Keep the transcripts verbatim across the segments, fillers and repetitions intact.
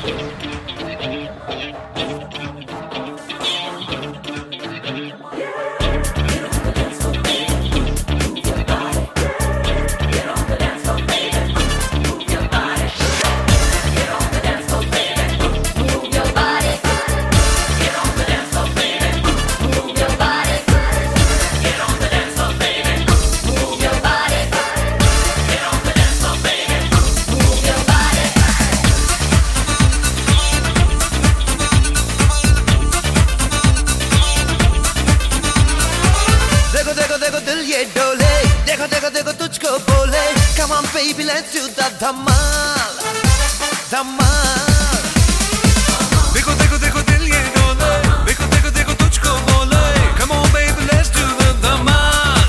देखो देखो देखो तुझको बोले, come on baby let's do the धमाल धमाल। देखो देखो देखो दिल ये डोले, देखो देखो देखो तुझको बोले, come on baby let's do the Dhamaal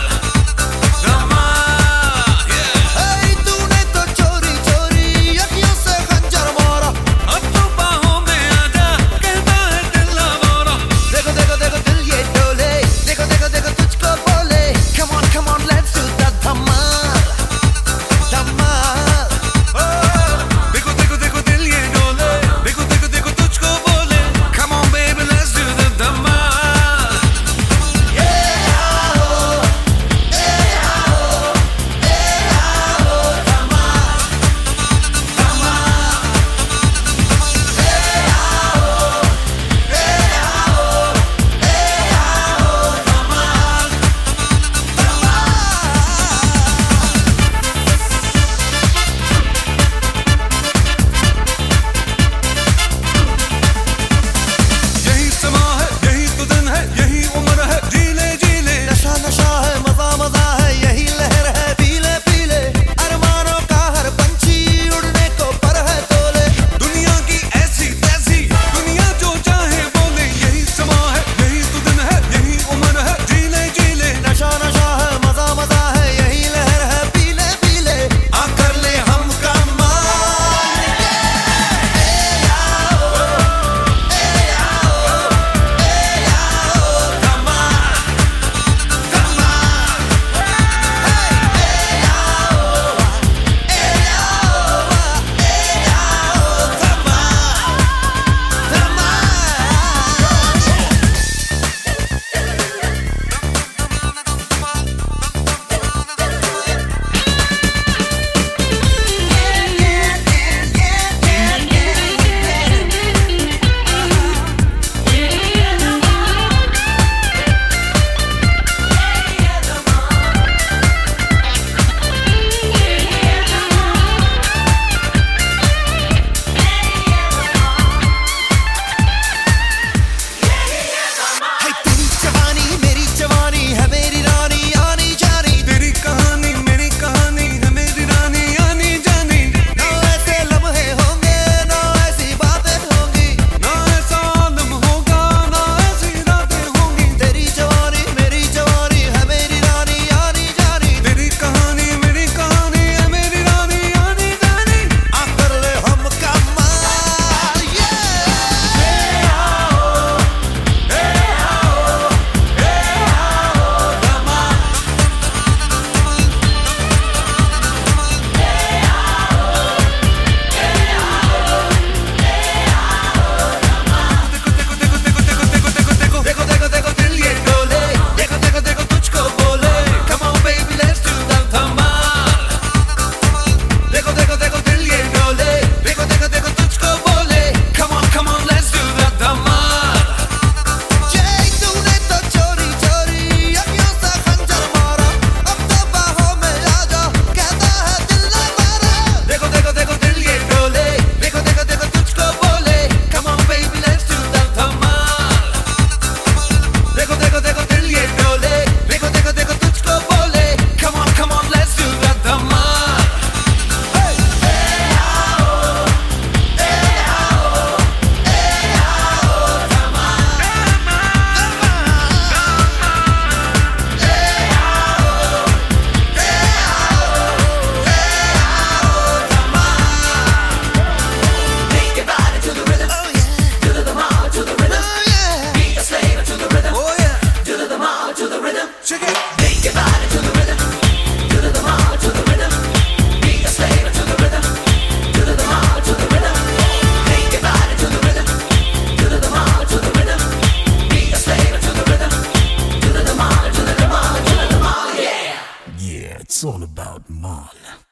Dhamaal. hey, तूने तो चोरी चोरी अखियों से खंजर मारा, अब तो बाहों में आजा, कहता है दिल हमारा। देखो देखो देखो दिल ये डोले, देखो देखो देखो तुझको बोले, come on come on let's do the धमाल धमाल। देखो देखो देखो दिल ये डोले, देखो देखो देखो तुझको बोले, It's all about Mal.